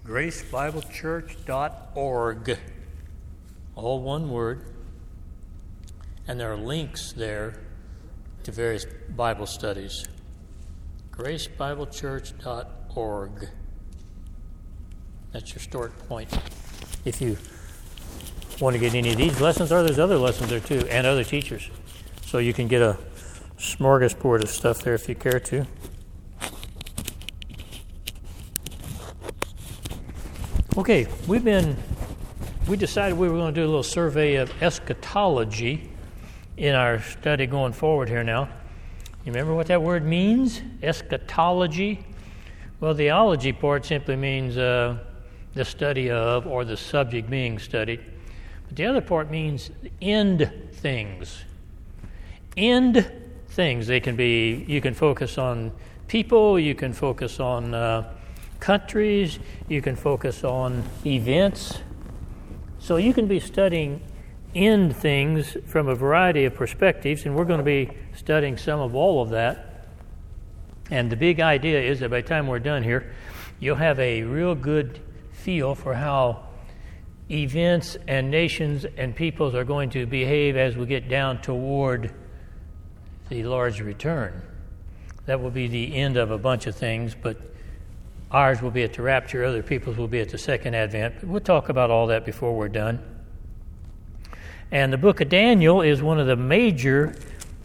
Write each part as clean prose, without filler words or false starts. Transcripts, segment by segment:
gracebiblechurch.org. All one word. And there are links there to various Bible studies. gracebiblechurch.org. That's your start point. If you want to get any of these lessons, or there's other lessons there too, and other teachers. So you can get a smorgasbord of stuff there if you care to. Okay, we decided we were going to do a little survey of eschatology in our study going forward here now. You remember what that word means? Eschatology? Well, the ology part simply means the study of or the subject being studied. But the other part means end things. End things. They can be, you can focus on people, you can focus on countries, you can focus on events. So you can be studying end things from a variety of perspectives, and we're going to be studying some of all of that. And the big idea is that by the time we're done here, you'll have a real good feel for how events and nations and peoples are going to behave as we get down toward the Lord's return. That will be the end of a bunch of things, but ours will be at the rapture, other people's will be at the second advent. But we'll talk about all that before we're done. And the book of Daniel is one of the major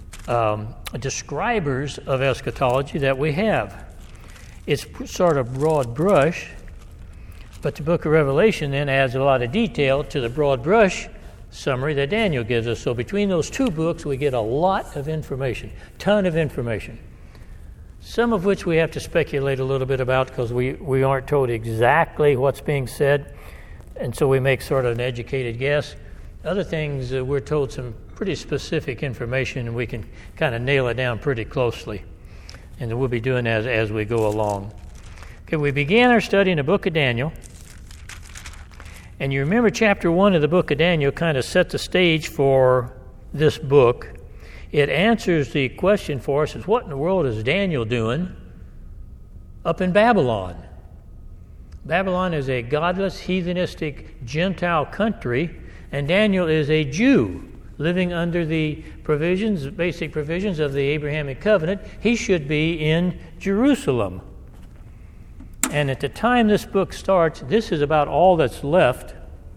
describers of eschatology that we have. It's sort of broad brush, but the book of Revelation then adds a lot of detail to the broad brush summary that Daniel gives us. So between those two books, we get a lot of information, ton of information. Some of which we have to speculate a little bit about because we aren't told exactly what's being said, and so we make sort of an educated guess. Other things, we're told some pretty specific information, and we can kind of nail it down pretty closely. And we'll be doing that as we go along. Okay, we began our study in the book of Daniel. And you remember chapter 1 of the book of Daniel kind of set the stage for this book. It answers the question for us, is what in the world is Daniel doing up in Babylon? Babylon is a godless, heathenistic, Gentile country, and Daniel is a Jew living under the provisions, basic provisions of the Abrahamic covenant. He should be in Jerusalem. And at the time this book starts, this is about all that's left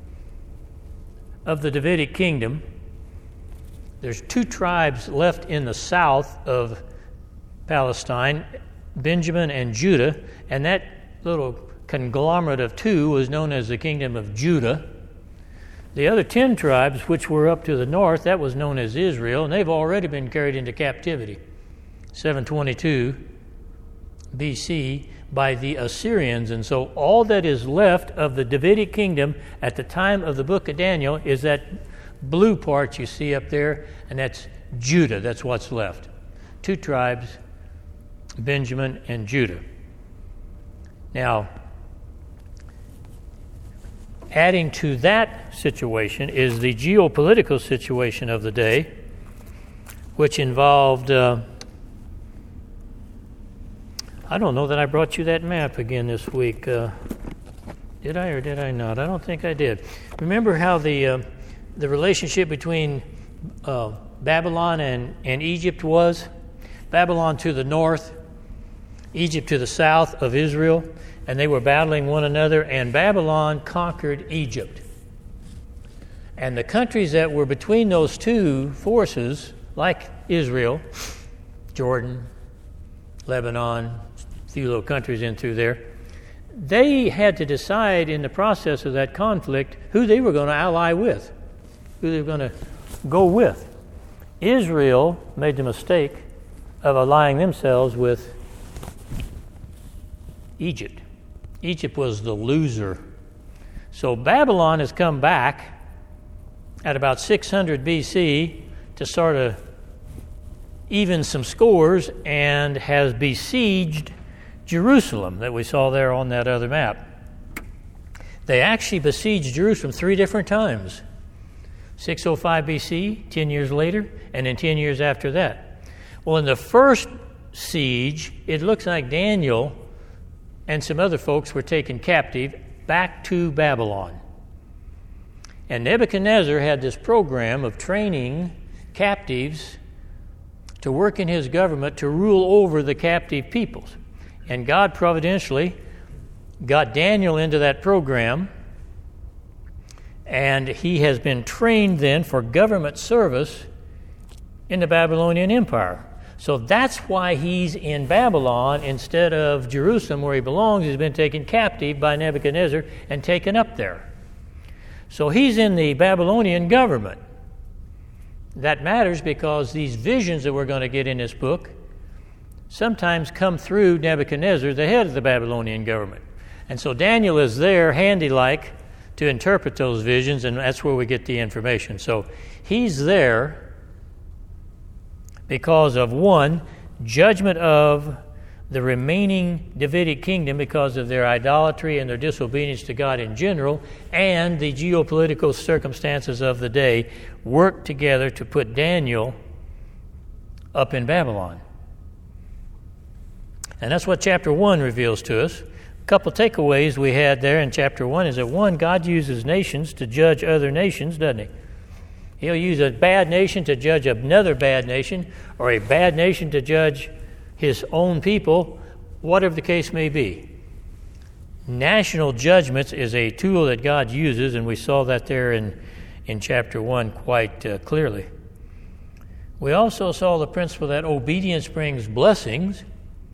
of the Davidic kingdom. There's two tribes left in the south of Palestine, Benjamin and Judah, and that little conglomerate of two was known as the kingdom of Judah. The other 10 tribes, which were up to the north, that was known as Israel, and they've already been carried into captivity, 722 BC, by the Assyrians. And so all that is left of the Davidic kingdom at the time of the book of Daniel is that blue part you see up there, and that's Judah. That's what's left. 2 tribes, Benjamin and Judah. Now, adding to that situation is the geopolitical situation of the day, which involved, I don't know that I brought you that map again this week. Did I or did I not? I don't think I did. Remember how the relationship between Babylon and Egypt was? Babylon to the north, Egypt to the south of Israel, and they were battling one another, and Babylon conquered Egypt. And the countries that were between those two forces, like Israel, Jordan, Lebanon, a few little countries in through there, they had to decide in the process of that conflict who they were going to ally with, who they were going to go with. Israel made the mistake of allying themselves with Egypt. Egypt was the loser. So Babylon has come back at about 600 BC to sort of even some scores and has besieged Jerusalem that we saw there on that other map. They actually besieged Jerusalem 3 different times. 605 BC, 10 years later, and then 10 years after that. Well, in the first siege, it looks like Daniel and some other folks were taken captive, back to Babylon. And Nebuchadnezzar had this program of training captives to work in his government to rule over the captive peoples. And God providentially got Daniel into that program, and he has been trained then for government service in the Babylonian Empire. So that's why he's in Babylon instead of Jerusalem, where he belongs. He's been taken captive by Nebuchadnezzar and taken up there. So he's in the Babylonian government. That matters because these visions that we're going to get in this book sometimes come through Nebuchadnezzar, the head of the Babylonian government. And so Daniel is there handy-like to interpret those visions, and that's where we get the information. So he's there because of, one, judgment of the remaining Davidic kingdom because of their idolatry and their disobedience to God in general, and the geopolitical circumstances of the day work together to put Daniel up in Babylon. And that's what chapter 1 reveals to us. A couple takeaways we had there in chapter 1 is that, one, God uses nations to judge other nations, doesn't he? He'll use a bad nation to judge another bad nation, or a bad nation to judge his own people, whatever the case may be. National judgments is a tool that God uses, and we saw that there in chapter 1 quite clearly. We also saw the principle that obedience brings blessings.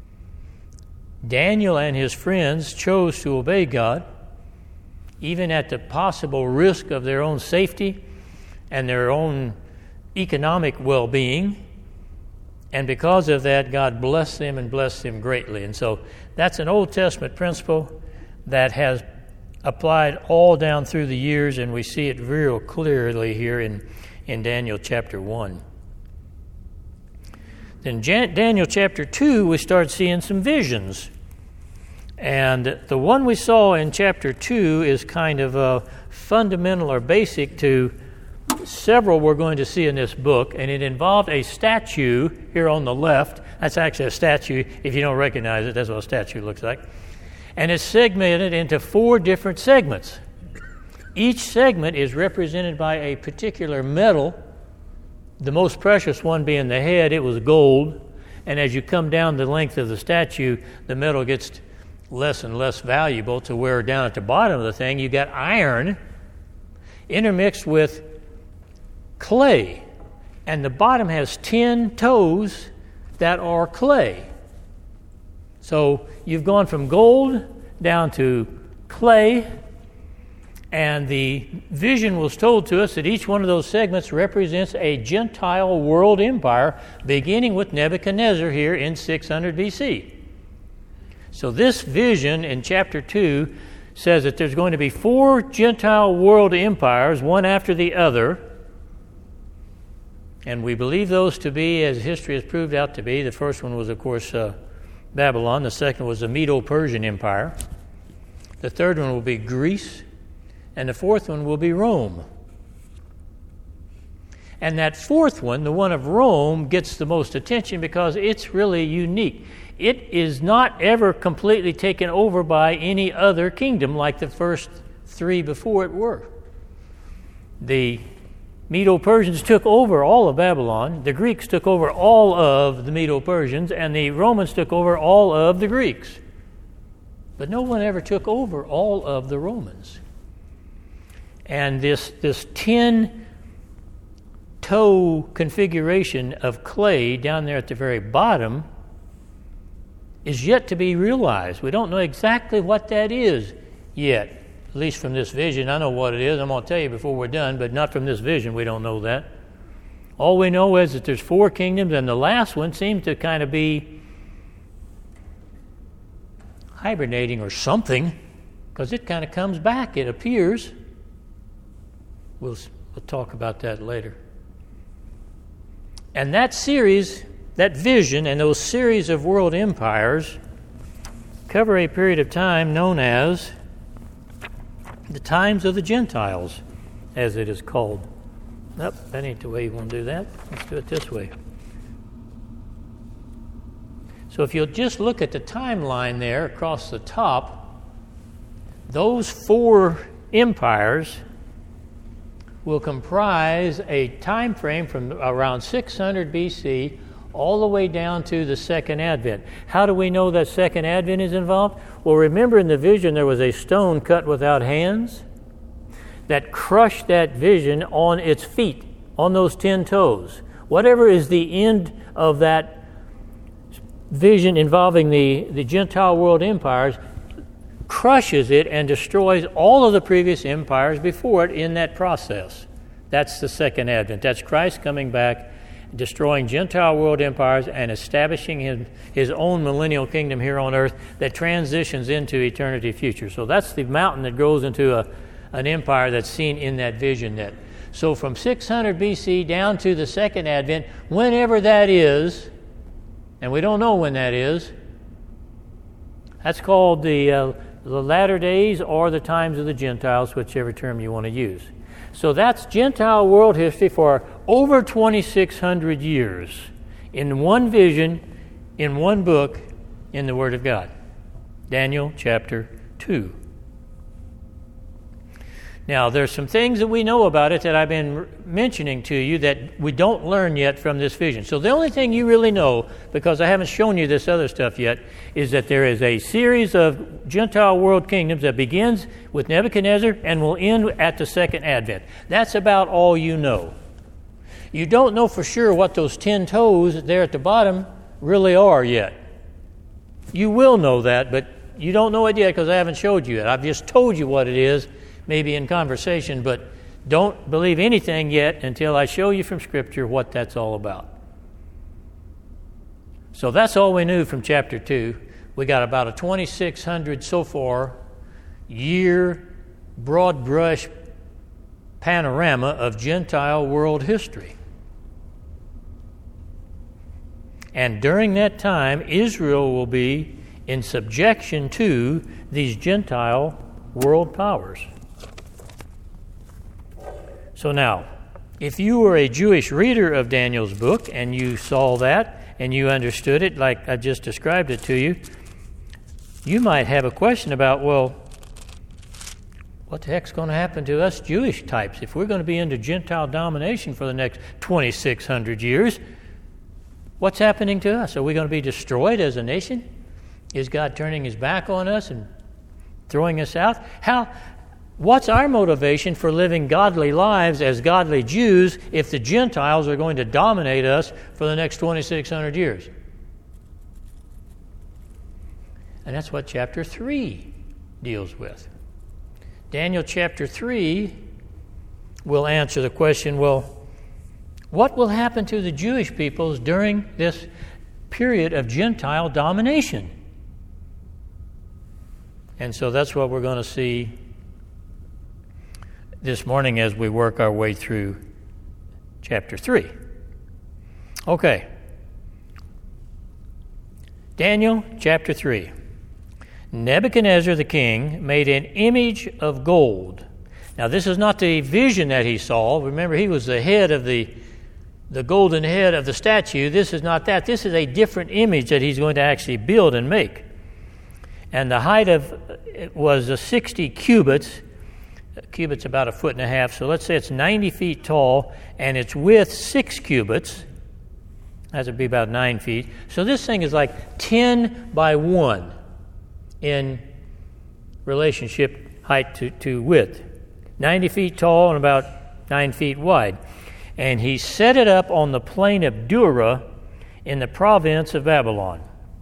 Daniel and his friends chose to obey God, even at the possible risk of their own safety and their own economic well-being. And because of that, God blessed them and blessed them greatly. And so that's an Old Testament principle that has applied all down through the years, and we see it real clearly here in Daniel chapter 1. Then Daniel chapter 2, we start seeing some visions. And the one we saw in chapter 2 is kind of fundamental or basic to several we're going to see in this book, and it involved a statue here on the left. That's actually a statue. If you don't recognize it, that's what a statue looks like. And it's segmented into 4 different segments. Each segment is represented by a particular metal, the most precious one being the head. It was gold. And as you come down the length of the statue, the metal gets less and less valuable to where down at the bottom of the thing you got iron intermixed with clay, and the bottom has 10 toes that are clay. So you've gone from gold down to clay, and the vision was told to us that each one of those segments represents a Gentile world empire, beginning with Nebuchadnezzar here in 600 BC. So this vision in chapter 2 says that there's going to be 4 Gentile world empires, one after the other. And we believe those to be, as history has proved out to be, the first one was, of course, Babylon. The second was the Medo-Persian Empire. The third one will be Greece. And the fourth one will be Rome. And that fourth one, the one of Rome, gets the most attention because it's really unique. It is not ever completely taken over by any other kingdom like the first 3 before it were. The Medo-Persians took over all of Babylon, the Greeks took over all of the Medo-Persians, and the Romans took over all of the Greeks. But no one ever took over all of the Romans. And this 10-toe configuration of clay down there at the very bottom is yet to be realized. We don't know exactly what that is yet. At least from this vision, I know what it is. I'm going to tell you before we're done, but not from this vision. We don't know that. All we know is that there's 4 kingdoms, and the last one seems to kind of be hibernating or something, because it kind of comes back. It appears. We'll talk about that later. And that series, that vision, and those series of world empires cover a period of time known as the times of the Gentiles, as it is called. Nope, that ain't the way you want to do that. Let's do it this way. So if you'll just look at the timeline there across the top, those 4 empires will comprise a time frame from around 600 BC all the way down to the Second Advent. How do we know that Second Advent is involved? Well, remember in the vision there was a stone cut without hands that crushed that vision on its feet, on those 10 toes. Whatever is the end of that vision involving the Gentile world empires crushes it and destroys all of the previous empires before it in that process. That's the Second Advent. That's Christ coming back, destroying Gentile world empires and establishing his own millennial kingdom here on earth that transitions into eternity future. So that's the mountain that grows into an empire that's seen in that vision net. So from 600 BC down to the Second Advent, whenever that is, and we don't know when that is, that's called the latter days or the times of the Gentiles, whichever term you want to use. So that's Gentile world history for over 2,600 years in one vision, in one book, in the Word of God. Daniel chapter 2. Now, there's some things that we know about it that I've been mentioning to you that we don't learn yet from this vision. So the only thing you really know, because I haven't shown you this other stuff yet, is that there is a series of Gentile world kingdoms that begins with Nebuchadnezzar and will end at the Second Advent. That's about all you know. You don't know for sure what those 10 toes there at the bottom really are yet. You will know that, but you don't know it yet because I haven't showed you it. I've just told you what it is, maybe in conversation, but don't believe anything yet until I show you from Scripture what that's all about. So that's all we knew from chapter 2. We got about a 2,600 so far year broad brush panorama of Gentile world history. And during that time, Israel will be in subjection to these Gentile world powers. So now, if you were a Jewish reader of Daniel's book and you saw that and you understood it like I just described it to you, you might have a question about, well, what the heck's going to happen to us Jewish types if we're going to be under Gentile domination for the next 2,600 years? What's happening to us? Are we going to be destroyed as a nation? Is God turning his back on us and throwing us out? What's our motivation for living godly lives as godly Jews if the Gentiles are going to dominate us for the next 2,600 years? And that's what chapter 3 deals with. Daniel chapter 3 will answer the question, well, what will happen to the Jewish peoples during this period of Gentile domination? And so that's what we're going to see this morning as we work our way through chapter 3. Okay. Daniel chapter 3. Nebuchadnezzar the king made an image of gold. Now this is not the vision that he saw. Remember, he was the head of the golden head of the statue. This is not that. This is a different image that he's going to actually build and make. And the height of it was 60 cubits. A cubit's about 1.5 feet, so let's say it's 90 feet tall, and its width 6 cubits. That would be about 9 feet. So this thing is like 10 by 1 in relationship height to width. 90 feet tall and about 9 feet wide. And he set it up on the plain of Dura in the province of Babylon.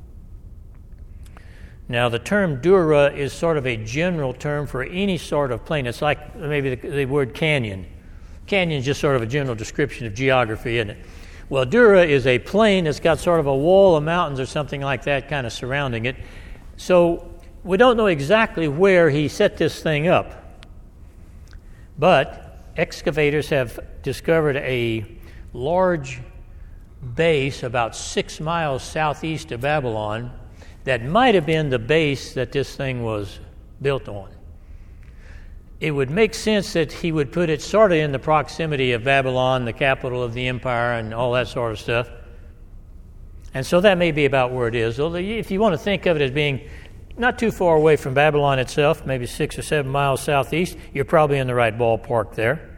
Now, the term Dura is sort of a general term for any sort of plain. It's like maybe the word canyon. Canyon is just sort of a general description of geography, isn't it? Well, Dura is a plain that's got sort of a wall of mountains or something like that kind of surrounding it. So we don't know exactly where he set this thing up. But excavators have discovered a large base about 6 miles southeast of Babylon that might have been the base that this thing was built on. It would make sense that he would put it sort of in the proximity of Babylon, the capital of the empire, and all that sort of stuff. And so that may be about where it is. If you want to think of it as being not too far away from Babylon itself, maybe 6 or 7 miles southeast. You're probably in the right ballpark there.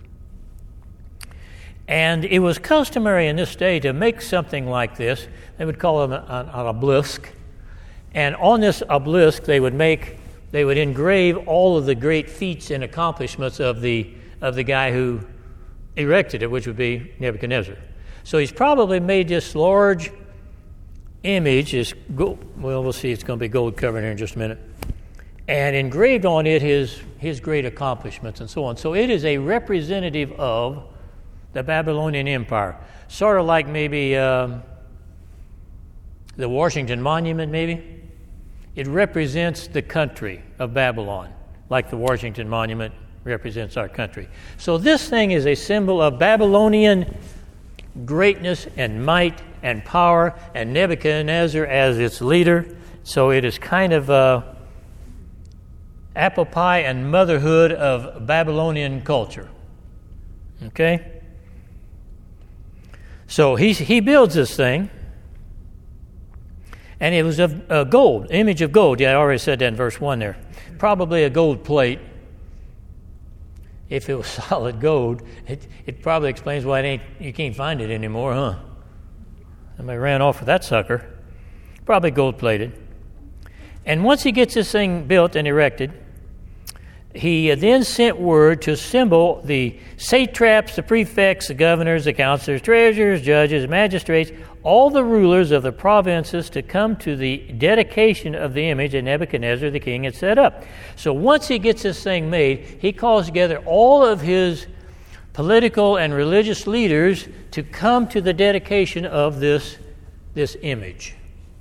And it was customary in this day to make something like this. They would call it an obelisk. And on this obelisk, they would engrave all of the great feats and accomplishments of the guy who erected it, which would be Nebuchadnezzar. So he's probably made this large image, we'll see, it's going to be gold covered here in just a minute, and engraved on it his great accomplishments and so on. So it is a representative of the Babylonian Empire, sort of like maybe the Washington Monument, maybe. It represents the country of Babylon, like the Washington Monument represents our country. So this thing is a symbol of Babylonian greatness and might and power, and Nebuchadnezzar as its leader. So it is kind of apple pie and motherhood of Babylonian culture. Okay? So he builds this thing, and it was of gold, image of gold. Yeah, I already said that in verse 1 there. Probably a gold plate. If it was solid gold, it probably explains why you can't find it anymore, huh? Somebody ran off with that sucker. Probably gold-plated. And once he gets this thing built and erected, he then sent word to assemble the satraps, the prefects, the governors, the counselors, treasurers, judges, magistrates, all the rulers of the provinces to come to the dedication of the image that Nebuchadnezzar the king had set up. So once he gets this thing made, he calls together all of his political and religious leaders to come to the dedication of this image.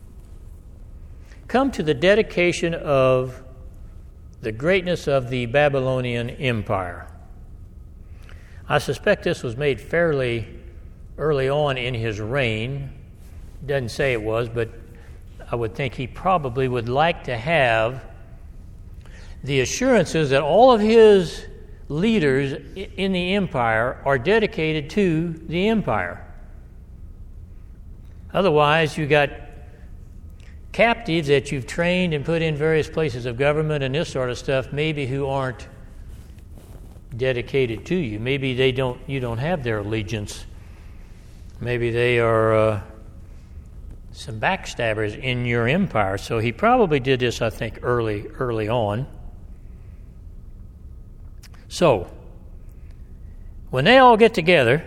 Come to the dedication of the greatness of the Babylonian Empire. I suspect this was made fairly early on in his reign. It doesn't say it was, but I would think he probably would like to have the assurances that all of his leaders in the empire are dedicated to the empire. Otherwise, you got captives that you've trained and put in various places of government and this sort of stuff, maybe who aren't dedicated to you. Maybe you don't have their allegiance. Maybe they are some backstabbers in your empire. So he probably did this, I think, early on. So, when they all get together,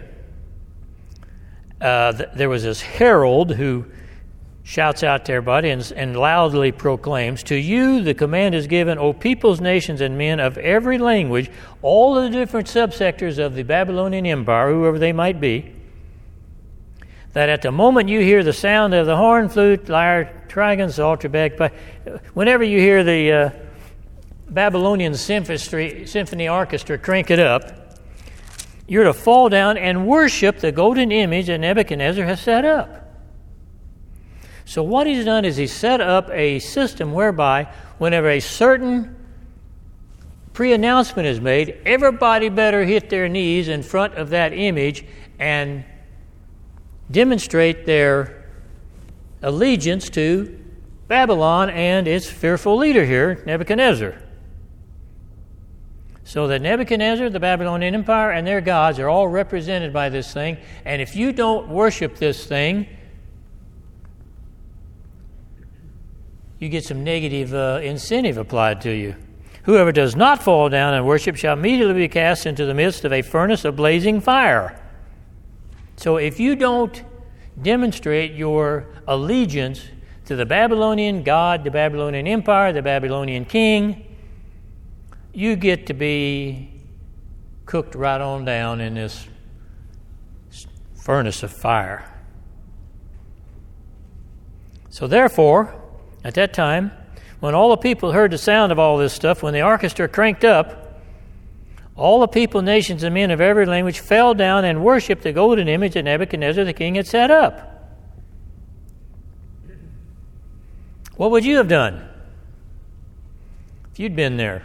there was this herald who shouts out to everybody and loudly proclaims, "To you the command is given, O peoples, nations, and men of every language, all of the different subsectors of the Babylonian Empire, whoever they might be, that at the moment you hear the sound of the horn, flute, lyre, trigon, psaltery, bagpipe, whenever you hear the Babylonian symphony orchestra crank it up, you're to fall down and worship the golden image that Nebuchadnezzar has set up." So what he's done is he's set up a system whereby whenever a certain pre-announcement is made, everybody better hit their knees in front of that image and demonstrate their allegiance to Babylon and its fearful leader here, Nebuchadnezzar. So that Nebuchadnezzar, the Babylonian Empire, and their gods are all represented by this thing. And if you don't worship this thing, you get some negative incentive applied to you. Whoever does not fall down and worship shall immediately be cast into the midst of a furnace of blazing fire. So if you don't demonstrate your allegiance to the Babylonian god, the Babylonian Empire, the Babylonian king, you get to be cooked right on down in this furnace of fire. So therefore, at that time, when all the people heard the sound of all this stuff, when the orchestra cranked up, all the people, nations, and men of every language fell down and worshipped the golden image that Nebuchadnezzar the king had set up. What would you have done if you'd been there?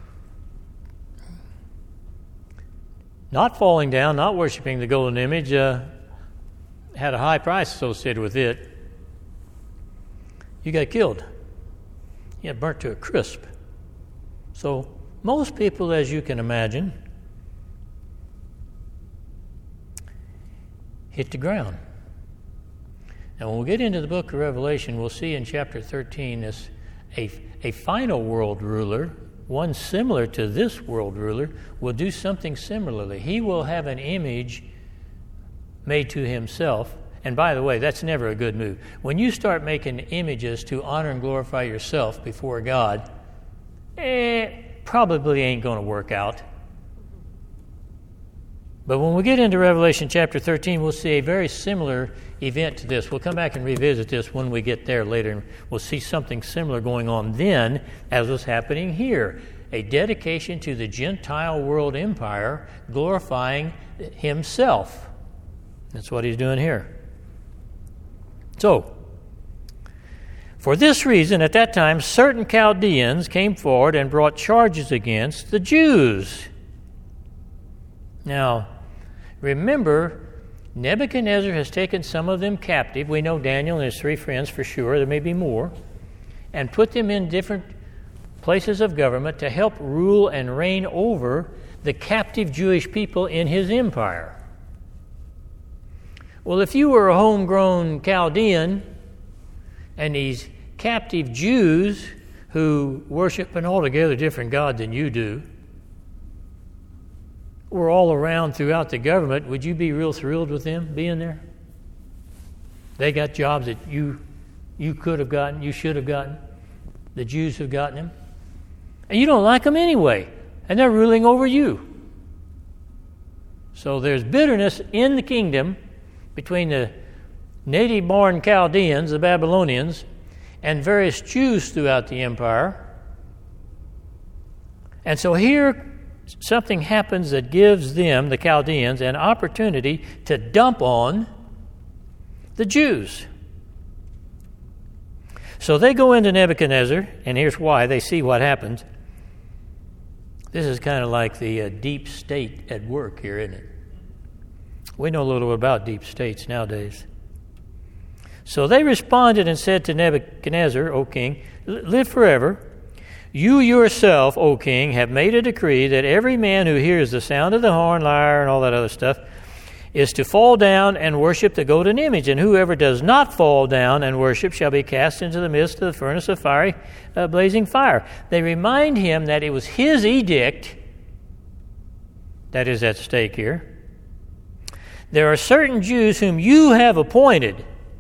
Not falling down, not worshiping the golden image, had a high price associated with it. You got killed. burnt to a crisp. So most people, as you can imagine, hit the ground. Now, when we get into the book of Revelation, we'll see in chapter 13 this a final world ruler, one similar to this world ruler, will do something similarly. He will have an image made to himself. And by the way, that's never a good move. When you start making images to honor and glorify yourself before God, probably ain't going to work out. But when we get into Revelation chapter 13, we'll see a very similar event to this. We'll come back and revisit this when we get there later, and we'll see something similar going on then as was happening here. A dedication to the Gentile world empire, glorifying himself. That's what he's doing here. So, for this reason, at that time, certain Chaldeans came forward and brought charges against the Jews. Now, remember, Nebuchadnezzar has taken some of them captive. We know Daniel and his 3 friends for sure. There may be more. And put them in different places of government to help rule and reign over the captive Jewish people in his empire. Well, if you were a homegrown Chaldean and these captive Jews who worship an altogether different God than you do were all around throughout the government, would you be real thrilled with them being there? They got jobs that you could have gotten, you should have gotten. The Jews have gotten them. And you don't like them anyway, and they're ruling over you. So there's bitterness in the kingdom between the native-born Chaldeans, the Babylonians, and various Jews throughout the empire. And so here something happens that gives them, the Chaldeans, an opportunity to dump on the Jews. So they go into Nebuchadnezzar, and here's why. They see what happens. This is kind of like the deep state at work here, isn't it? We know a little about deep states nowadays. So they responded and said to Nebuchadnezzar, O king, live forever. You yourself, O king, have made a decree that every man who hears the sound of the horn, lyre, and all that other stuff is to fall down and worship the golden image. And whoever does not fall down and worship shall be cast into the midst of the furnace of fiery, blazing fire. They remind him that it was his edict that is at stake here. There are certain Jews whom you have appointed.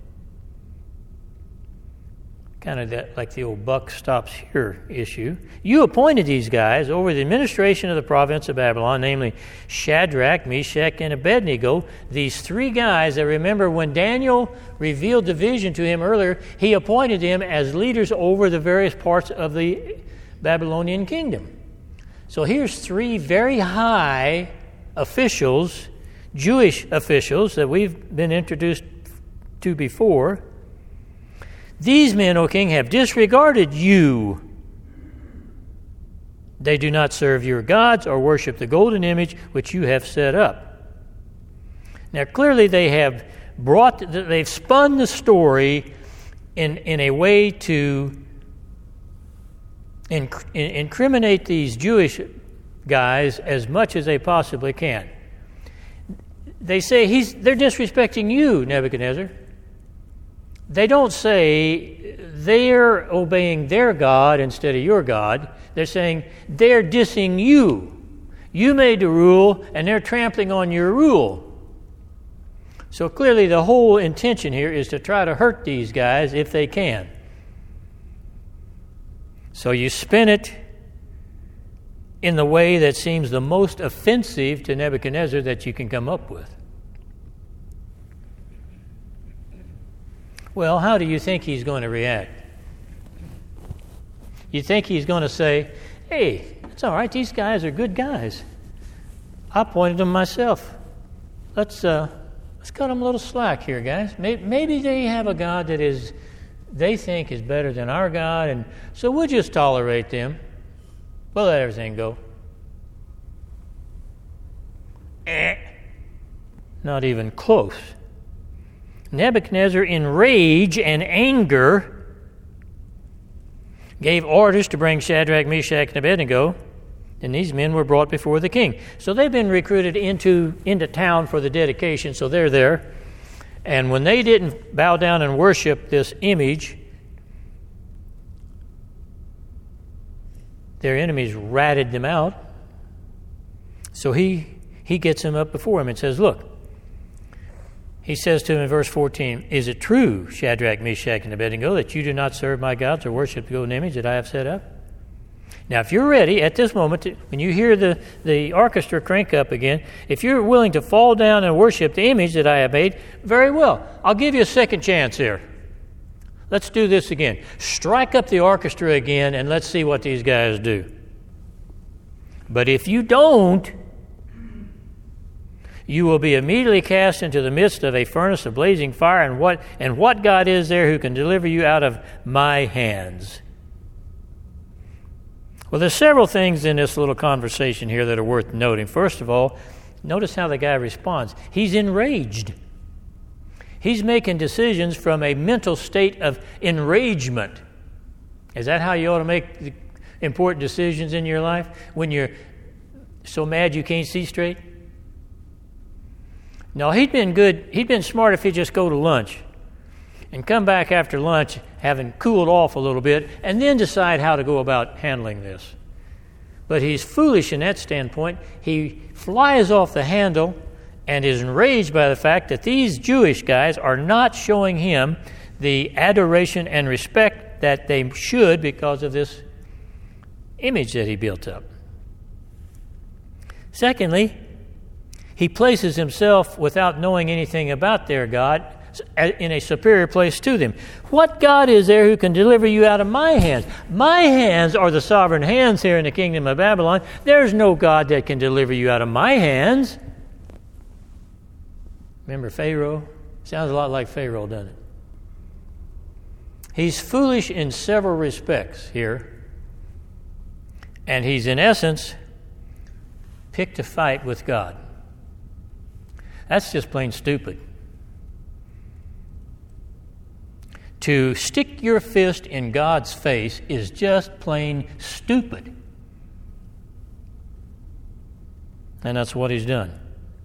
Kind of that, like the old buck stops here issue. You appointed these guys over the administration of the province of Babylon, namely Shadrach, Meshach, and Abednego. These 3 guys, I remember when Daniel revealed the vision to him earlier, he appointed them as leaders over the various parts of the Babylonian kingdom. So here's 3 very high officials, Jewish officials that we've been introduced to before. These men, O king, have disregarded you. They do not serve your gods or worship the golden image which you have set up. Now, clearly they've spun the story in a way to incriminate these Jewish guys as much as they possibly can. They say they're disrespecting you, Nebuchadnezzar. They don't say they're obeying their God instead of your God. They're saying they're dissing you. You made the rule, and they're trampling on your rule. So clearly the whole intention here is to try to hurt these guys if they can. So you spin it in the way that seems the most offensive to Nebuchadnezzar that you can come up with. Well, how do you think he's going to react? You think he's going to say, hey, it's all right, these guys are good guys. I appointed them myself. Let's cut them a little slack here, guys. Maybe they have a God that they think is better than our God, and so we'll just tolerate them. We'll let everything go. Not even close. Nebuchadnezzar, in rage and anger, gave orders to bring Shadrach, Meshach, and Abednego, and these men were brought before the king. So they've been recruited into town for the dedication, so they're there. And when they didn't bow down and worship this image, their enemies ratted them out. So he gets them up before him and says, look, he says to him in verse 14, is it true, Shadrach, Meshach, and Abednego, that you do not serve my gods or worship the golden image that I have set up? Now, if you're ready at this moment, when you hear the orchestra crank up again, if you're willing to fall down and worship the image that I have made, very well. I'll give you a second chance here. Let's do this again. Strike up the orchestra again, and let's see what these guys do. But if you don't, you will be immediately cast into the midst of a furnace of blazing fire, and what God is there who can deliver you out of my hands? Well, there's several things in this little conversation here that are worth noting. First of all, notice how the guy responds. He's enraged. He's making decisions from a mental state of enragement. Is that how you ought to make the important decisions in your life? When you're so mad you can't see straight? No, he'd been good. He'd been smart if he'd just go to lunch and come back after lunch having cooled off a little bit and then decide how to go about handling this. But he's foolish in that standpoint. He flies off the handle and is enraged by the fact that these Jewish guys are not showing him the adoration and respect that they should because of this image that he built up. Secondly, he places himself, without knowing anything about their God, in a superior place to them. What God is there who can deliver you out of my hands? My hands are the sovereign hands here in the kingdom of Babylon. There's no God that can deliver you out of my hands. Remember Pharaoh? Sounds a lot like Pharaoh, doesn't it? He's foolish in several respects here. And he's, in essence, picked a fight with God. That's just plain stupid. To stick your fist in God's face is just plain stupid. And that's what he's done.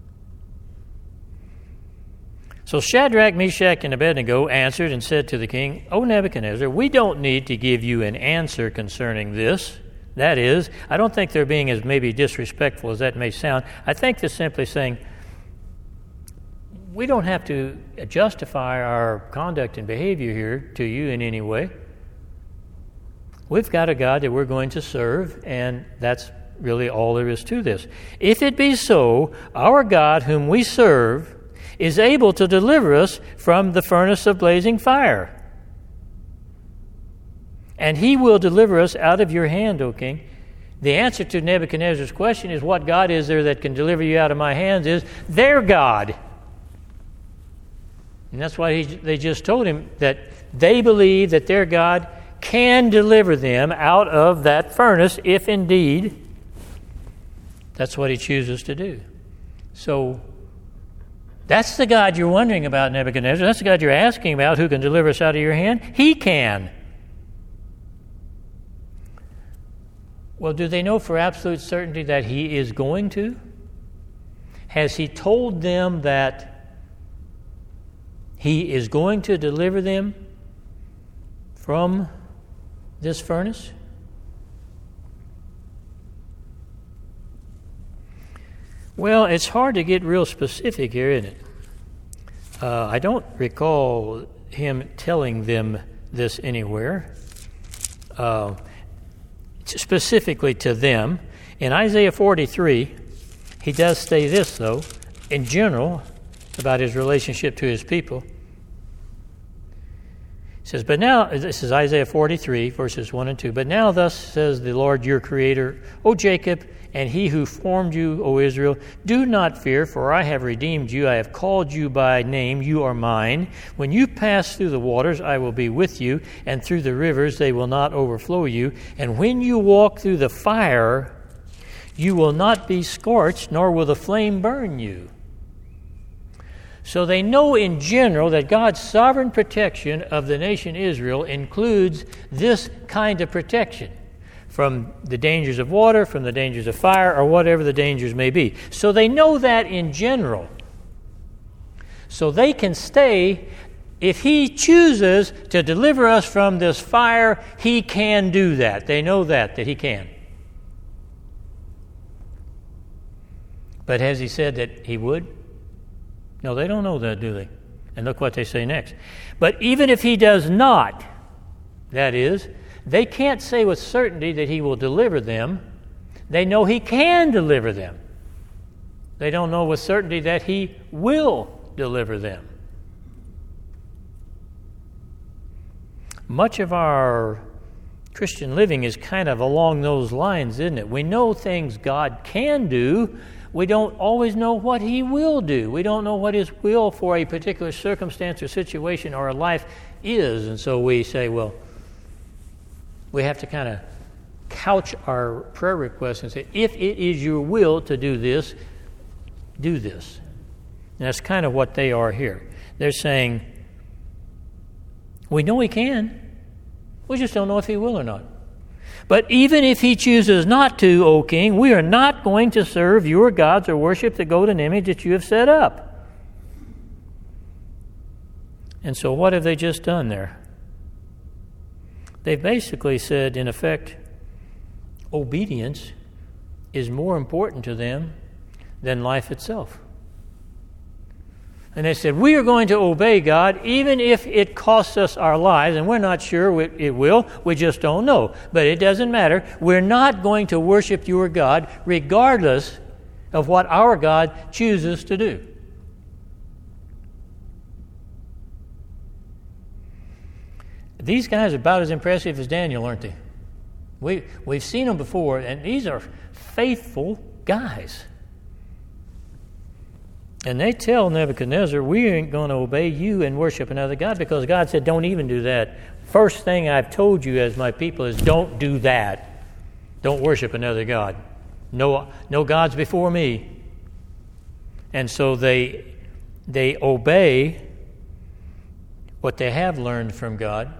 So Shadrach, Meshach, and Abednego answered and said to the king, O Nebuchadnezzar, we don't need to give you an answer concerning this. That is, I don't think they're being as maybe disrespectful as that may sound. I think they're simply saying, we don't have to justify our conduct and behavior here to you in any way. We've got a God that we're going to serve, and that's really all there is to this. If it be so, our God whom we serve is able to deliver us from the furnace of blazing fire. And he will deliver us out of your hand, O king. The answer to Nebuchadnezzar's question is, what God is there that can deliver you out of my hands? Is their God. And that's why they just told him that they believe that their God can deliver them out of that furnace if indeed that's what he chooses to do. So that's the God you're wondering about, Nebuchadnezzar. That's the God you're asking about who can deliver us out of your hand. He can. Well, do they know for absolute certainty that he is going to? Has he told them that he is going to deliver them from this furnace? Well, it's hard to get real specific here, isn't it? I don't recall him telling them this anywhere, specifically to them. In Isaiah 43, he does say this, though, in general, about his relationship to his people. He says, but now, this is Isaiah 43, verses 1 and 2, but now thus says the Lord your Creator, O Jacob, and he who formed you, O Israel, do not fear, for I have redeemed you. I have called you by name. You are mine. When you pass through the waters, I will be with you, and through the rivers, they will not overflow you. And when you walk through the fire, you will not be scorched, nor will the flame burn you. So they know in general that God's sovereign protection of the nation Israel includes this kind of protection from the dangers of water, from the dangers of fire, or whatever the dangers may be. So they know that in general. So they can stay. If He chooses to deliver us from this fire, He can do that. They know that He can. But has He said that He would? No, they don't know that, do they? And look what they say next. But even if He does not, that is, they can't say with certainty that He will deliver them. They know He can deliver them. They don't know with certainty that He will deliver them. Much of our Christian living is kind of along those lines, isn't it? We know things God can do. We don't always know what He will do. We don't know what His will for a particular circumstance or situation or a life is. And so we say, well, we have to kind of couch our prayer requests and say, if it is your will to do this, do this. And that's kind of what they are here. They're saying, we know He can. We just don't know if He will or not. But even if He chooses not to, O king, we are not going to serve your gods or worship the golden image that you have set up. And so what have they just done there? They've basically said, in effect, obedience is more important to them than life itself. And they said, we are going to obey God even if it costs us our lives, and we're not sure it will. We just don't know. But it doesn't matter. We're not going to worship your God regardless of what our God chooses to do. These guys are about as impressive as Daniel, aren't they? We've seen them before, and these are faithful guys. And they tell Nebuchadnezzar, we ain't going to obey you and worship another God, because God said, don't even do that. First thing I've told you as my people is don't do that. Don't worship another God. No gods before me. And so they obey what they have learned from God,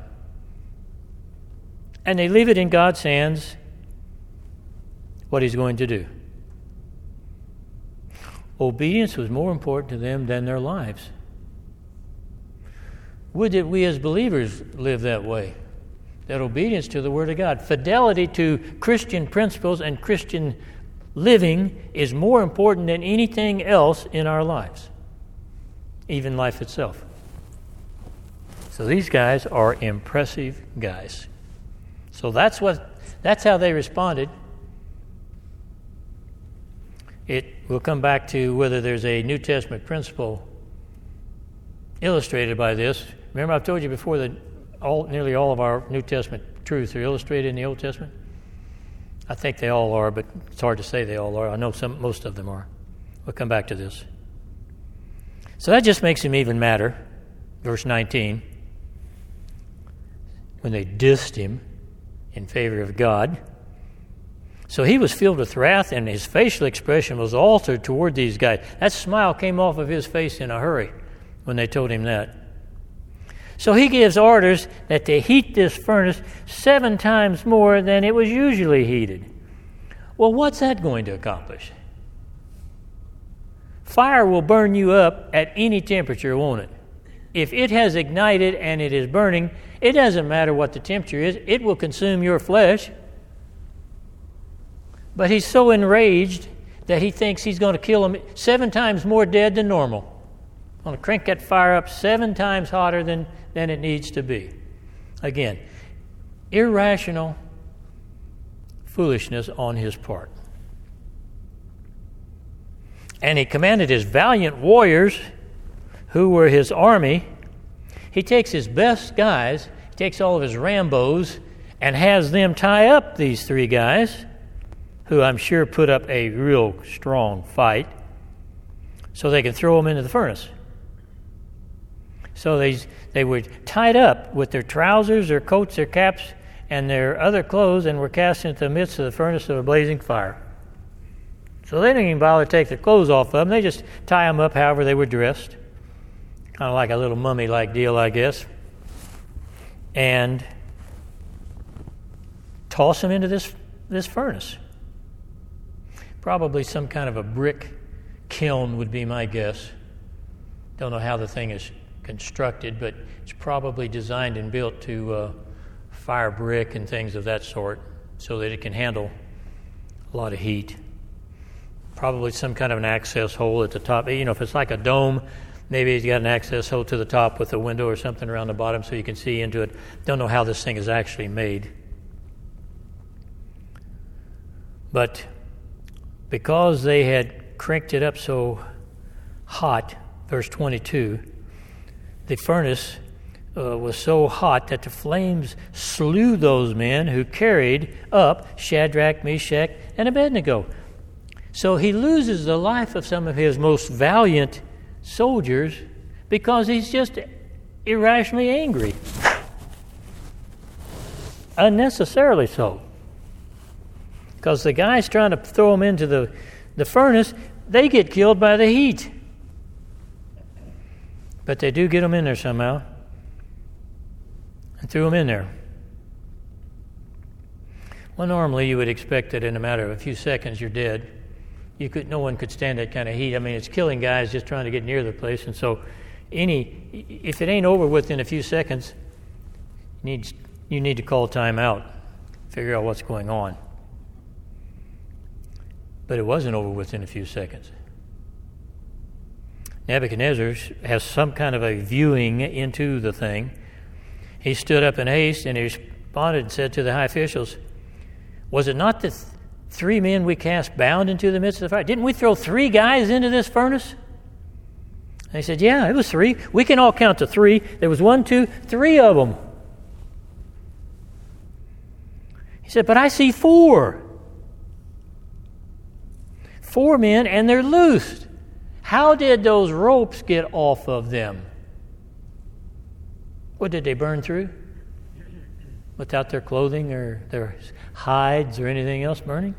and they leave it in God's hands what He's going to do. Obedience was more important to them than their lives. Would that we as believers live that way? That obedience to the Word of God, fidelity to Christian principles and Christian living is more important than anything else in our lives, even life itself. So these guys are impressive guys. So that's how they responded. We'll come back to whether there's a New Testament principle illustrated by this. Remember, I've told you before that nearly all of our New Testament truths are illustrated in the Old Testament. I think they all are, but it's hard to say they all are. I know most of them are. We'll come back to this. So that just makes him even madder. Verse 19, when they dissed him in favor of God. So he was filled with wrath, and his facial expression was altered toward these guys. That smile came off of his face in a hurry when they told him that. So he gives orders that they heat this furnace 7 times more than it was usually heated. Well, what's that going to accomplish? Fire will burn you up at any temperature, won't it? If it has ignited and it is burning, it doesn't matter what the temperature is. It will consume your flesh. But he's so enraged that he thinks he's going to kill them 7 times more dead than normal. Going to crank that fire up 7 times hotter than it needs to be. Again, irrational foolishness on his part. And he commanded his valiant warriors, who were his army. He takes his best guys, he takes all of his Rambos, and has them tie up these 3 guys, who I'm sure put up a real strong fight, so they can throw them into the furnace. So they were tied up with their trousers, their coats, their caps, and their other clothes, and were cast into the midst of the furnace of a blazing fire. So they didn't even bother to take their clothes off of them. They just tie them up however they were dressed. kind of like a little mummy-like deal, I guess, and toss them into this furnace. Probably some kind of a brick kiln would be my guess. Don't know how the thing is constructed, but it's probably designed and built to fire brick and things of that sort so that it can handle a lot of heat. Probably some kind of an access hole at the top. You know, if it's like a dome, maybe it's got an access hole to the top with a window or something around the bottom so you can see into it. Don't know how this thing is actually made. But because they had cranked it up so hot, verse 22, the furnace was so hot that the flames slew those men who carried up Shadrach, Meshach, and Abednego. So he loses the life of some of his most valiant soldiers because he's just irrationally angry. Unnecessarily so. Because the guys trying to throw them into the furnace, they get killed by the heat. But they do get them in there somehow and threw them in there. Well, normally you would expect that in a matter of a few seconds you're dead. No one could stand that kind of heat. I mean, it's killing guys just trying to get near the place. And so if it ain't over within a few seconds, you need to call time out, figure out what's going on. But it wasn't over within a few seconds. Nebuchadnezzar has some kind of a viewing into the thing. He stood up in haste and he responded and said to the high officials, "Was it not the 3 men we cast bound into the midst of the fire? Didn't we throw 3 guys into this furnace?" And they said, "Yeah, it was 3. We can all count to 3. There was 1, 2, 3 of them." He said, "But I see 4. 4 men, and they're loosed. How did those ropes get off of them? What did they burn through? Without their clothing or their hides or anything else burning?"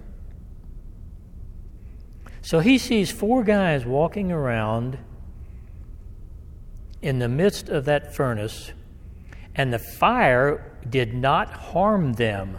So he sees 4 guys walking around in the midst of that furnace, and the fire did not harm them.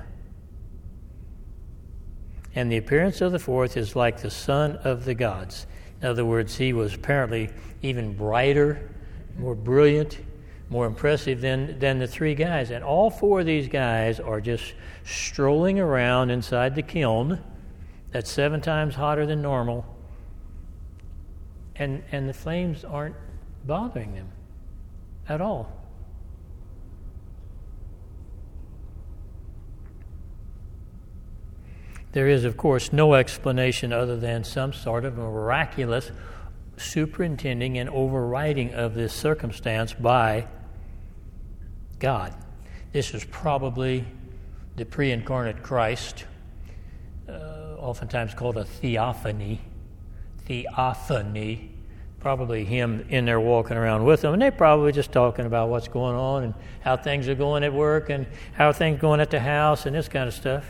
And the appearance of the 4th is like the son of the gods. In other words, he was apparently even brighter, more brilliant, more impressive than the 3 guys. And all 4 of these guys are just strolling around inside the kiln that's 7 times hotter than normal. And the flames aren't bothering them at all. There is, of course, no explanation other than some sort of miraculous superintending and overriding of this circumstance by God. This is probably the pre-incarnate Christ, oftentimes called a theophany. Theophany. Probably him in there walking around with them, and they're probably just talking about what's going on and how things are going at work and how things are going at the house and this kind of stuff.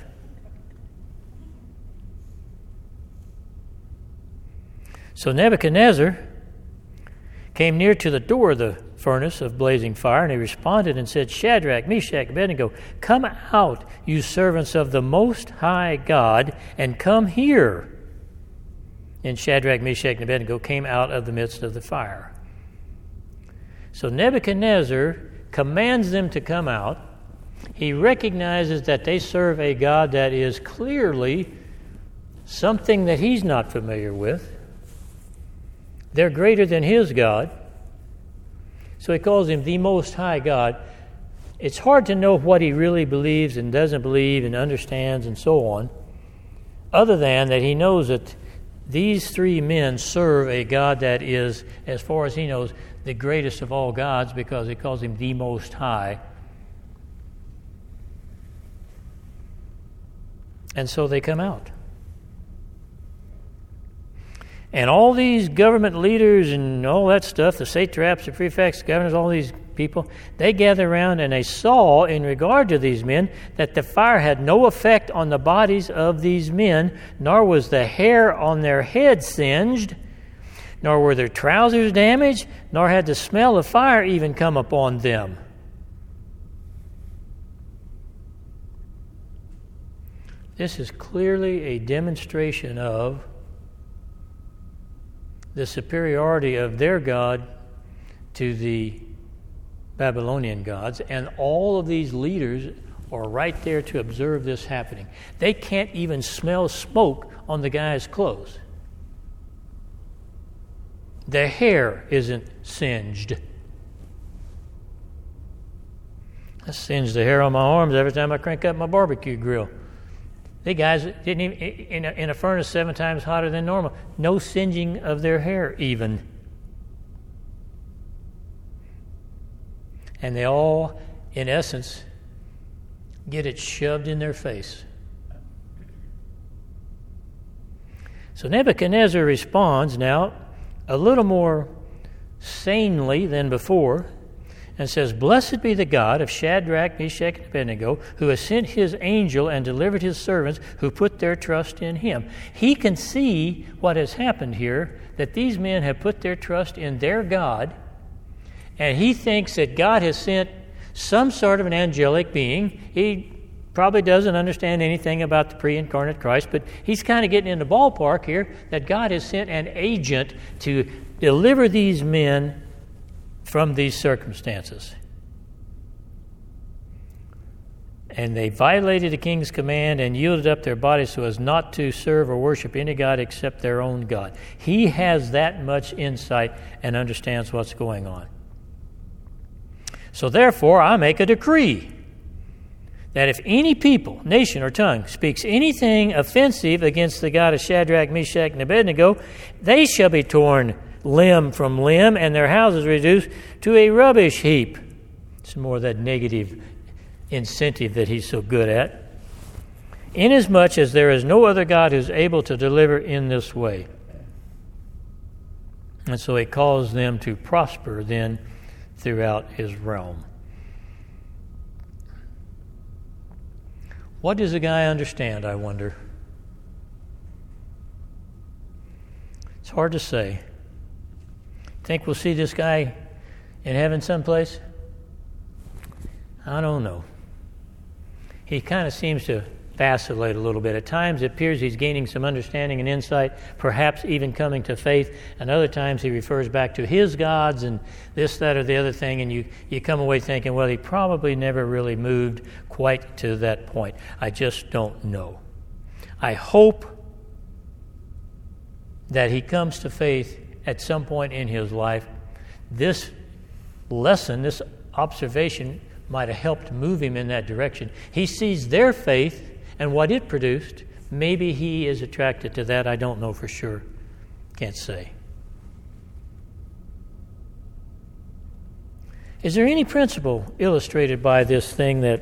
So Nebuchadnezzar came near to the door of the furnace of blazing fire, and he responded and said, "Shadrach, Meshach, Abednego, come out, you servants of the Most High God, and come here." And Shadrach, Meshach, and Abednego came out of the midst of the fire. So Nebuchadnezzar commands them to come out. He recognizes that they serve a God that is clearly something that he's not familiar with. They're greater than his God. So he calls him the Most High God. It's hard to know what he really believes and doesn't believe and understands and so on, other than that he knows that these 3 men serve a God that is, as far as he knows, the greatest of all gods, because he calls him the Most High. And so they come out. And all these government leaders and all that stuff, the satraps, the prefects, the governors, all these people, they gather around and they saw, in regard to these men, that the fire had no effect on the bodies of these men, nor was the hair on their heads singed, nor were their trousers damaged, nor had the smell of fire even come upon them. This is clearly a demonstration of the superiority of their God to the Babylonian gods, and all of these leaders are right there to observe this happening. They can't even smell smoke on the guy's clothes. Their hair isn't singed. I singe the hair on my arms every time I crank up my barbecue grill. The guys didn't even, in a furnace 7 times hotter than normal, no singeing of their hair even. And they all, in essence, get it shoved in their face. So Nebuchadnezzar responds now a little more sanely than before and says, "Blessed be the God of Shadrach, Meshach, and Abednego, who has sent his angel and delivered his servants who put their trust in him." He can see what has happened here, that these men have put their trust in their God, and he thinks that God has sent some sort of an angelic being. He probably doesn't understand anything about the pre-incarnate Christ, but he's kind of getting in the ballpark here that God has sent an agent to deliver these men from these circumstances. And they violated the king's command and yielded up their bodies so as not to serve or worship any god except their own God. He has that much insight and understands what's going on. So therefore, I make a decree that if any people, nation, or tongue speaks anything offensive against the God of Shadrach, Meshach, and Abednego, they shall be torn limb from limb, and their houses reduced to a rubbish heap. Some more of that negative incentive that he's so good at. Inasmuch as there is no other God who's able to deliver in this way. And so he calls them to prosper then throughout his realm. What does the guy understand, I wonder? It's hard to say. Think we'll see this guy in heaven someplace? I don't know. He kind of seems to vacillate a little bit. At times it appears he's gaining some understanding and insight, perhaps even coming to faith, and other times he refers back to his gods and this, that, or the other thing, and you come away thinking, well, he probably never really moved quite to that point. I just don't know. I hope that he comes to faith at some point in his life. This lesson, this observation, might have helped move him in that direction. He sees their faith and what it produced. Maybe he is attracted to that. I don't know for sure. Can't say. Is there any principle illustrated by this thing that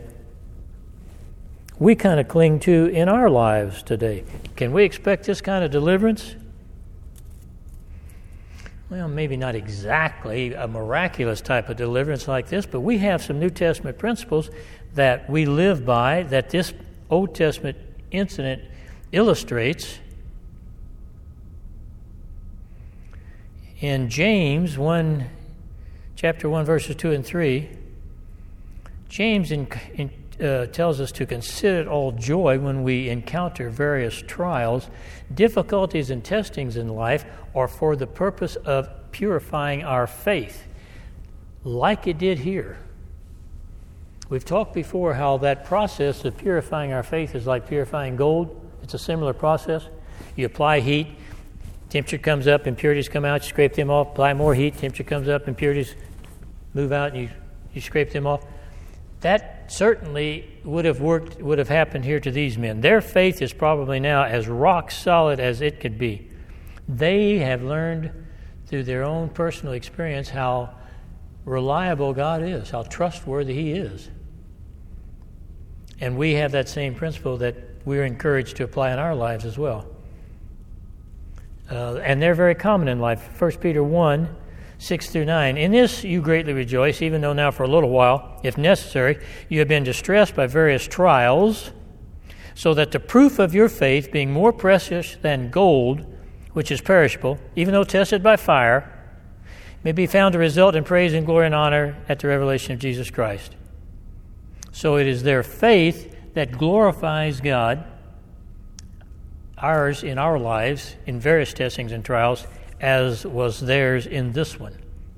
we kind of cling to in our lives today? Can we expect this kind of deliverance? Well, maybe not exactly a miraculous type of deliverance like this, but we have some New Testament principles that we live by that this Old Testament incident illustrates. In James 1, chapter 1, verses 2 and 3, James tells us to consider it all joy when we encounter various trials. Difficulties and testings in life are for the purpose of purifying our faith, like it did here. We've talked before how that process of purifying our faith is like purifying gold. It's a similar process. You apply heat, temperature comes up, impurities come out, you scrape them off, apply more heat, temperature comes up, impurities move out, and you scrape them off. That certainly would have happened here to these men. Their faith is probably now as rock solid as it could be. They have learned through their own personal experience how reliable God is, how trustworthy He is. And we have that same principle that we're encouraged to apply in our lives as well. And they're very common in life. 1 Peter 1, 6 through 9. In this you greatly rejoice, even though now for a little while, if necessary, you have been distressed by various trials, so that the proof of your faith, being more precious than gold, which is perishable, even though tested by fire, may be found to result in praise and glory and honor at the revelation of Jesus Christ. So it is their faith that glorifies God, ours in our lives, in various testings and trials, as was theirs in this one.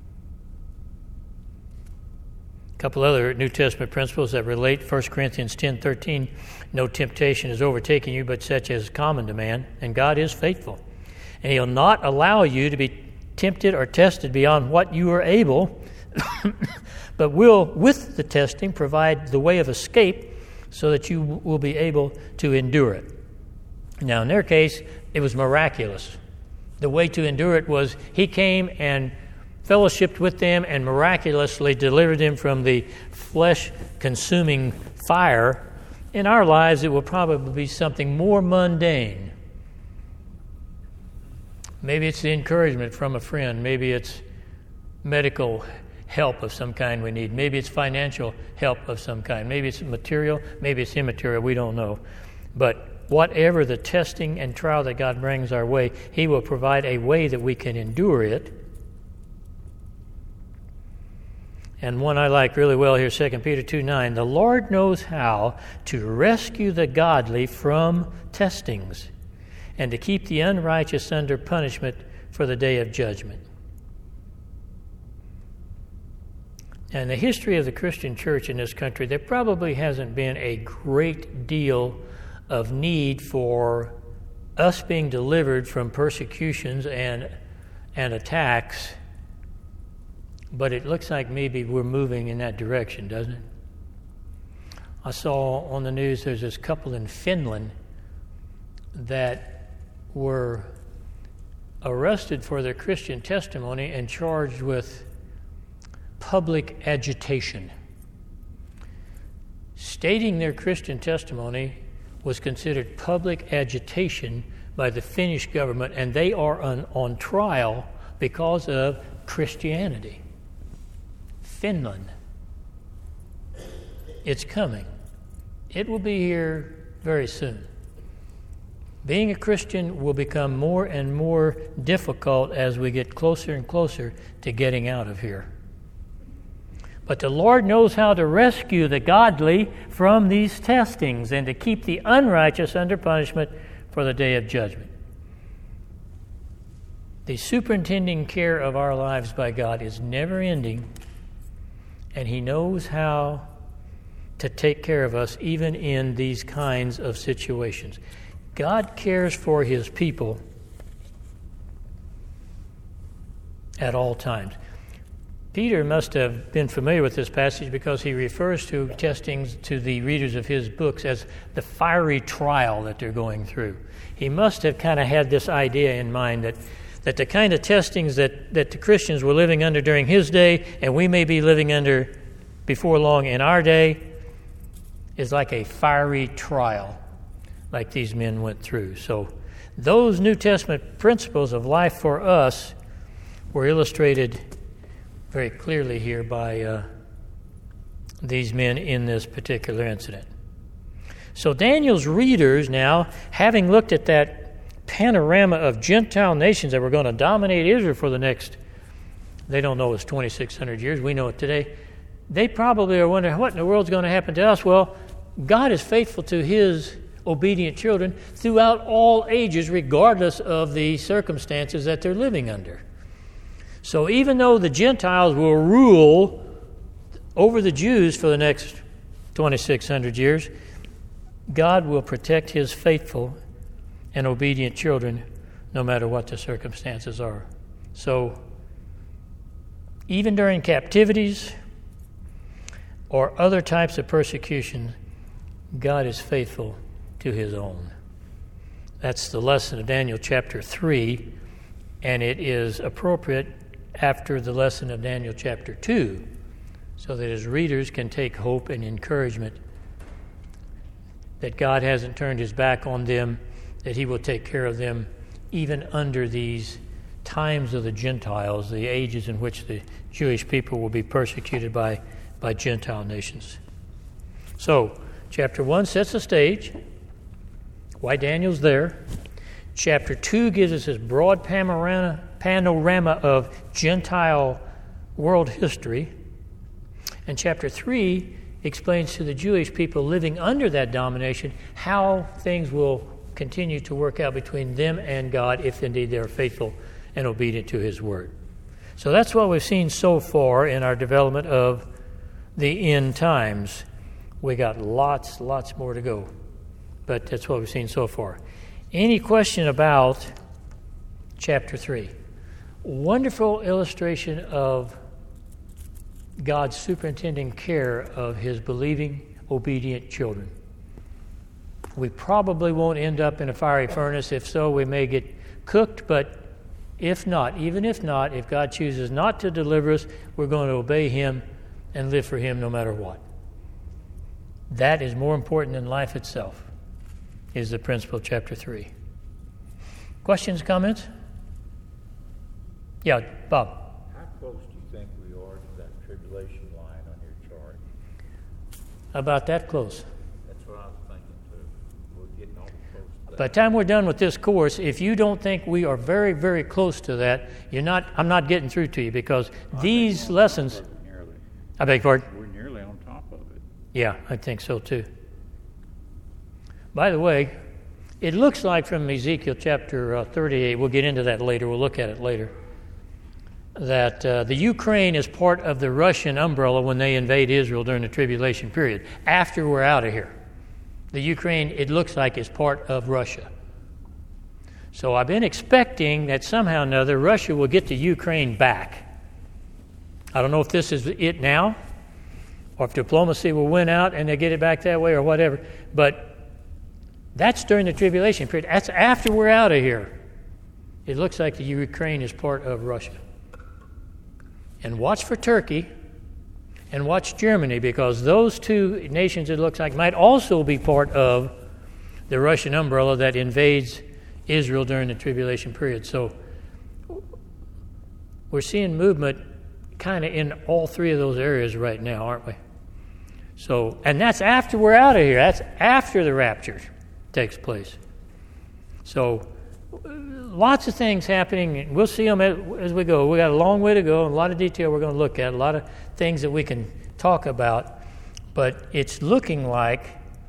A couple other New Testament principles that relate. 1 Corinthians 10:13, no temptation is overtaking you, but such as is common to man, and God is faithful. And He'll not allow you to be tempted or tested beyond what you are able, but will, with the testing, provide the way of escape so that you will be able to endure it. Now, in their case, it was miraculous. The way to endure it was He came and fellowshiped with them and miraculously delivered them from the flesh-consuming fire. In our lives, it will probably be something more mundane. Maybe it's the encouragement from a friend. Maybe it's medical help of some kind we need. Maybe it's financial help of some kind. Maybe it's material. Maybe it's immaterial. We don't know. But whatever the testing and trial that God brings our way, He will provide a way that we can endure it. And one I like really well here, 2 Peter 2:9, the Lord knows how to rescue the godly from testings, and to keep the unrighteous under punishment for the day of judgment. And the history of the Christian church in this country, there probably hasn't been a great deal of need for us being delivered from persecutions and attacks, but it looks like maybe we're moving in that direction, doesn't it? I saw on the news there's this couple in Finland that were arrested for their Christian testimony and charged with public agitation. Stating their Christian testimony was considered public agitation by the Finnish government, and they are on trial because of Christianity. Finland. It's coming. It will be here very soon. Being a Christian will become more and more difficult as we get closer and closer to getting out of here. But the Lord knows how to rescue the godly from these testings and to keep the unrighteous under punishment for the day of judgment. The superintending care of our lives by God is never ending, and He knows how to take care of us even in these kinds of situations. God cares for His people at all times. Peter must have been familiar with this passage because he refers to testings to the readers of his books as the fiery trial that they're going through. He must have kind of had this idea in mind that the kind of testings that the Christians were living under during his day and we may be living under before long in our day is like a fiery trial like these men went through. So those New Testament principles of life for us were illustrated very clearly here by these men in this particular incident. So Daniel's readers now, having looked at that panorama of Gentile nations that were going to dominate Israel for the next, they don't know it's 2,600 years, we know it today, they probably are wondering, what in the world is going to happen to us? Well, God is faithful to His obedient children throughout all ages, regardless of the circumstances that they're living under. So even though the Gentiles will rule over the Jews for the next 2,600 years, God will protect His faithful and obedient children no matter what the circumstances are. So even during captivities or other types of persecution, God is faithful to His own. That's the lesson of Daniel chapter 3, and it is appropriate after the lesson of Daniel chapter 2, so that his readers can take hope and encouragement that God hasn't turned His back on them, that He will take care of them even under these times of the Gentiles, the ages in which the Jewish people will be persecuted by Gentile nations. So, chapter 1 sets the stage, why Daniel's there. Chapter 2 gives us this broad panorama of Gentile world history. And chapter 3 explains to the Jewish people living under that domination how things will continue to work out between them and God if indeed they are faithful and obedient to His Word. So that's what we've seen so far in our development of the end times. We got lots more to go, but that's what we've seen so far. Any question about chapter 3? Wonderful illustration of God's superintending care of His believing, obedient children. We probably won't end up in a fiery furnace. If so, we may get cooked, but if not, even if not, if God chooses not to deliver us, we're going to obey Him and live for Him no matter what. That is more important than life itself, is the principle of chapter 3. Questions, comments? Yeah, Bob. How close do you think we are to that tribulation line on your chart? About that close. That's what I was thinking too. We're getting all close to that. By the time we're done with this course, if you don't think we are very, very close to that, I'm not getting through to you, because these lessons... I beg your pardon? We're nearly on top of it. Yeah, I think so too. By the way, it looks like from Ezekiel chapter 38, we'll get into that later, we'll look at it later, that the Ukraine is part of the Russian umbrella when they invade Israel during the tribulation period. After we're out of here, the Ukraine, it looks like, is part of Russia. So I've been expecting that somehow or another Russia will get the Ukraine back. I don't know if this is it now, or if diplomacy will win out and they get it back that way or whatever, but that's during the tribulation period. That's after we're out of here. It looks like the Ukraine is part of Russia. And watch for Turkey and watch Germany, because those two nations, it looks like, might also be part of the Russian umbrella that invades Israel during the tribulation period. So we're seeing movement kind of in all three of those areas right now, aren't we? So, and that's after we're out of here. That's after the rapture takes place. So lots of things happening, and we'll see them as we go. We got a long way to go, and a lot of detail we're going to look at, a lot of things that we can talk about, but it's looking like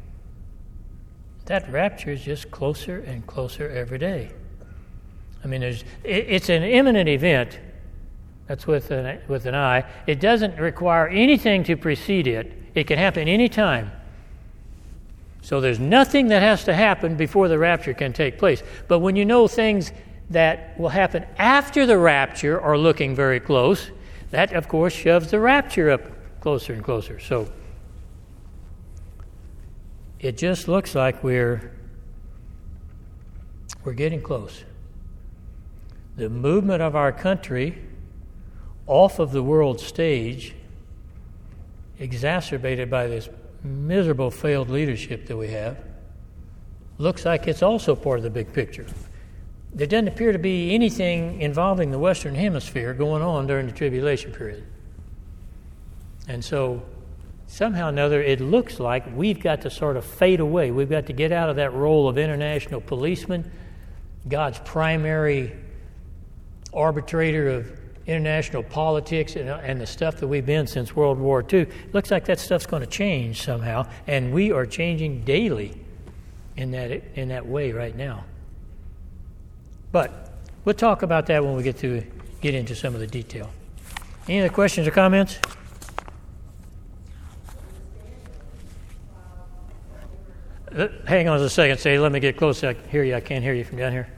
that rapture is just closer and closer every day. I mean, it's an imminent event. That's with an I. It doesn't require anything to precede it. It can happen any time. So there's nothing that has to happen before the rapture can take place. But when you know things that will happen after the rapture are looking very close, that, of course, shoves the rapture up closer and closer. So it just looks like we're getting close. The movement of our country off of the world stage, exacerbated by this miserable failed leadership that we have, looks like it's also part of the big picture. There doesn't appear to be anything involving the Western Hemisphere going on during the tribulation period. And so somehow or another it looks like we've got to sort of fade away. We've got to get out of that role of international policeman, God's primary arbitrator of international politics and the stuff that we've been since World War II. Looks like that stuff's going to change somehow, and we are changing daily in that way right now. But we'll talk about that when we get into some of the detail. Any other questions or comments? Hang on a second, Say, let me get close so I can hear you. I can't hear you from down here.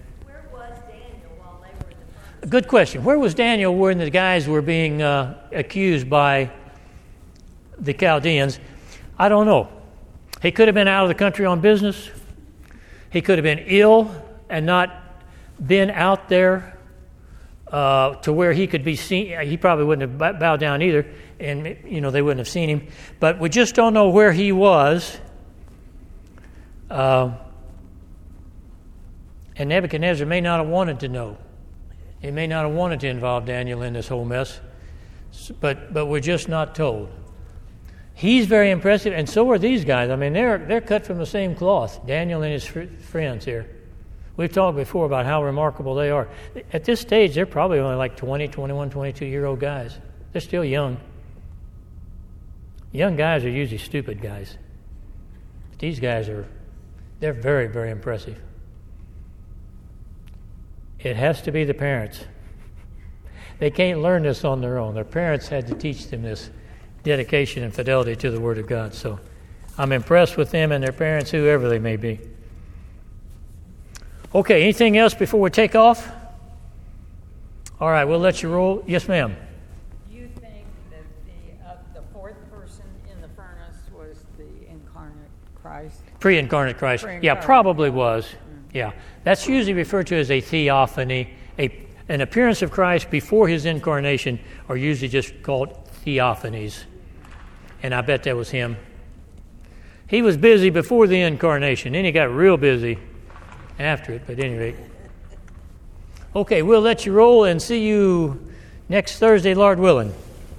Good question. Where was Daniel when the guys were being accused by the Chaldeans? I don't know. He could have been out of the country on business. He could have been ill and not been out there to where he could be seen. He probably wouldn't have bowed down either, and they wouldn't have seen him. But we just don't know where he was. And Nebuchadnezzar may not have wanted to know. He may not have wanted to involve Daniel in this whole mess, but we're just not told. He's very impressive, and so are these guys. I mean, they're cut from the same cloth, Daniel and his friends here. We've talked before about how remarkable they are. At this stage, they're probably only like 20, 21, 22-year-old guys. They're still young. Young guys are usually stupid guys. But these guys they're very, very impressive. It has to be the parents. They can't learn this on their own. Their parents had to teach them this dedication and fidelity to the Word of God. So I'm impressed with them and their parents, whoever they may be. Okay, anything else before we take off? All right, we'll let you roll. Yes, ma'am. Do you think that the fourth person in the furnace was the incarnate Christ? Pre-incarnate Christ. Pre-incarnate. Yeah, probably was. Yeah. That's usually referred to as a theophany. An appearance of Christ before his incarnation are usually just called theophanies. And I bet that was him. He was busy before the incarnation. Then he got real busy after it, but at any rate. Okay, we'll let you roll and see you next Thursday, Lord willing.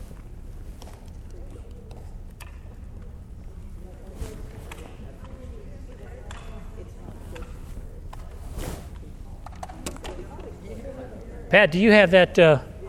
Pat, do you have that?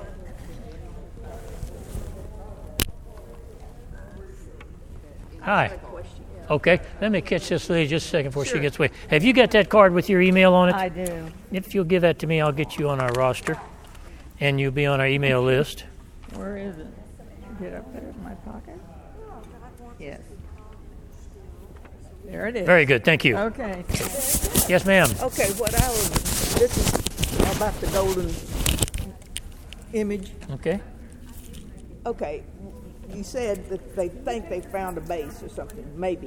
Hi. Okay, let me catch this lady just a second before she gets away. Have you got that card with your email on it? I do. If you'll give that to me, I'll get you on our roster, and you'll be on our email list. Where is it? Did I put it in my pocket? Yes. There it is. Very good, thank you. Okay. Yes, ma'am. Okay, this is about the golden image. Okay. Okay, you said that they think they found a base or something, maybe.